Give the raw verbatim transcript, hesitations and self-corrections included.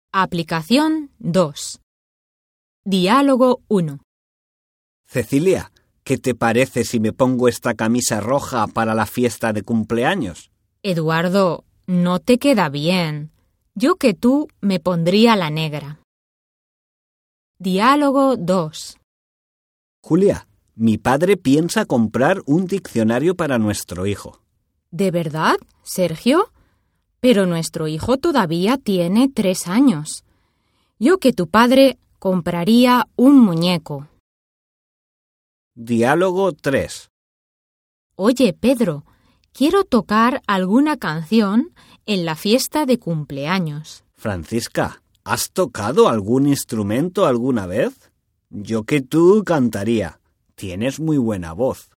Aplicación dos. Diálogo uno. Cecilia, ¿qué te parece si me pongo esta camisa roja para la fiesta de cumpleaños? Eduardo, no te queda bien. Yo que tú me pondría la negra. Diálogo dos. Julia, mi padre piensa comprar un diccionario para nuestro hijo. ¿De verdad, Sergio? Pero nuestro hijo todavía tiene tres años. Yo que tu padre compraría un muñeco. Diálogo tres. Oye, Pedro, quiero tocar alguna canción en la fiesta de cumpleaños. Francisca, ¿has tocado algún instrumento alguna vez? Yo que tú cantaría. Tienes muy buena voz.